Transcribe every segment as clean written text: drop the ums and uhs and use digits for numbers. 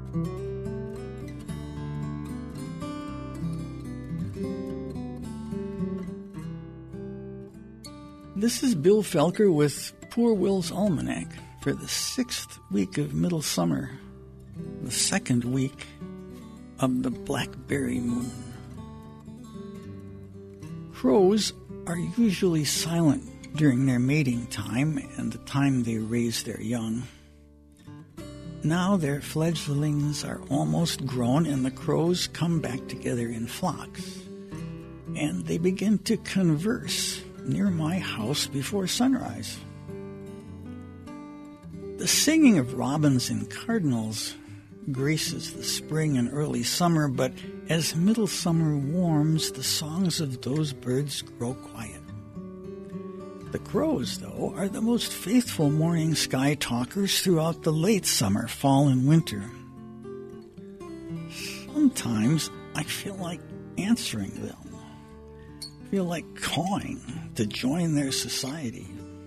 This is Bill Felker with Poor Will's Almanac for the 6th week of middle summer, the 2nd week of the blackberry moon. Crows are usually silent during their mating time and the time they raise their young. Now their fledglings are almost grown and the crows come back together in flocks, and they begin to converse near my house before sunrise. The singing of robins and cardinals graces the spring and early summer, but as middle summer warms, the songs of those birds grow quiet. The crows, though, are the most faithful morning sky talkers throughout the late summer, fall, and winter. Sometimes I feel like answering them. Feel like cawing to join their society.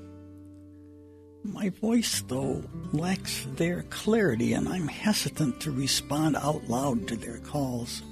My voice, though, lacks their clarity, and I'm hesitant to respond out loud to their calls.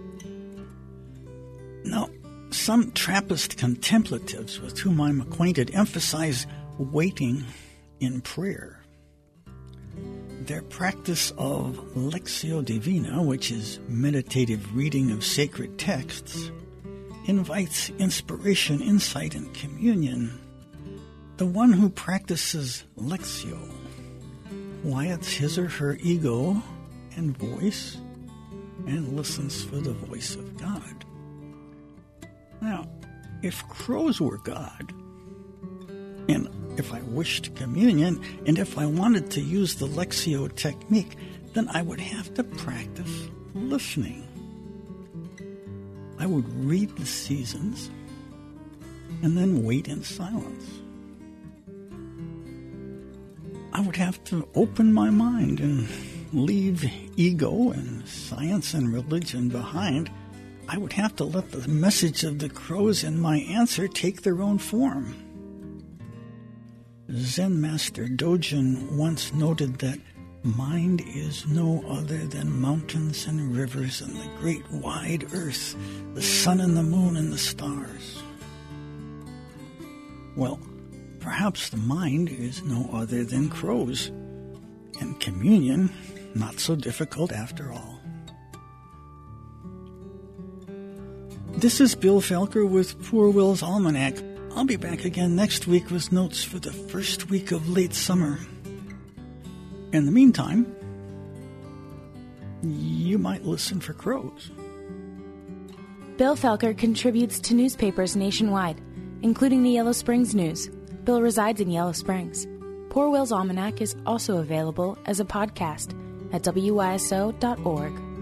Now, some Trappist contemplatives with whom I'm acquainted emphasize waiting in prayer. Their practice of Lectio Divina, which is meditative reading of sacred texts, invites inspiration, insight, and communion. The one who practices Lectio quiets his or her ego and voice and listens for the voice of God. Now, if crows were God, and if I wished communion, and if I wanted to use the Lectio technique, then I would have to practice listening. I would read the seasons and then wait in silence. I would have to open my mind and leave ego and science and religion behind. I would have to let the message of the crows and my answer take their own form. Zen master Dogen once noted that mind is no other than mountains and rivers and the great wide earth, the sun and the moon and the stars. Well, perhaps the mind is no other than crows, and communion not so difficult after all. This is Bill Felker with Poor Will's Almanac. I'll be back again next week with notes for the first week of late summer. In the meantime, you might listen for crows. Bill Felker contributes to newspapers nationwide, including the Yellow Springs News. Bill resides in Yellow Springs. Poor Will's Almanac is also available as a podcast at wyso.org.